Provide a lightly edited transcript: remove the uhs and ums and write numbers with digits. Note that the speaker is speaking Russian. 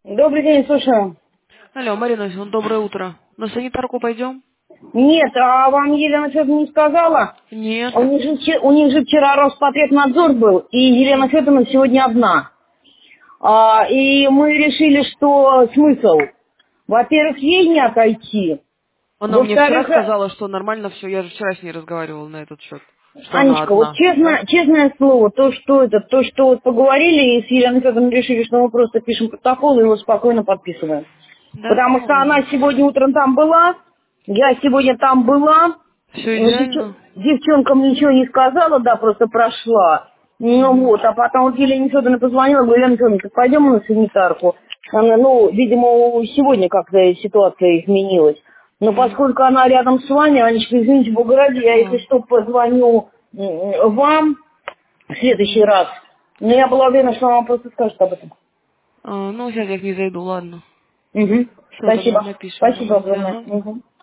Добрый день, слушаю. Алло, Марина Ивановна, доброе утро. На санитарку пойдем? Нет, а вам Елена Федоровна не сказала? Нет. У них же вчера Роспотребнадзор был, и Елена Федоровна сегодня одна. И мы решили, что смысл. Во-первых, ей не отойти. Она мне вчера Во-вторых, сказала, что нормально все. Я же вчера с ней разговаривала на этот счет. Что она Анечка, вот одна, да? честное слово, то, что вот поговорили, и с Еленой Федоровной решили, что мы просто пишем протокол и его спокойно подписываем. Да, Потому слава что она богу. сегодня утром там была, я сегодня там была, Все идеально. девчонкам ничего не сказала, да, просто прошла. Ну Угу. вот, а потом вот Елене Федоровне позвонила, говорю, Елена Федоровна, так пойдем мы на санитарку. Она, видимо, сегодня как-то ситуация изменилась. Но М. поскольку она рядом с вами, Анечка, извините, Бога ради, я, если А, что, позвоню вам в следующий мгм. раз. Но я была уверена, что она вам просто скажет об этом. Ну, сейчас я к ней зайду, ладно. Угу. Все, тогда Спасибо. напишем Спасибо давайте. огромное. Ага. Угу.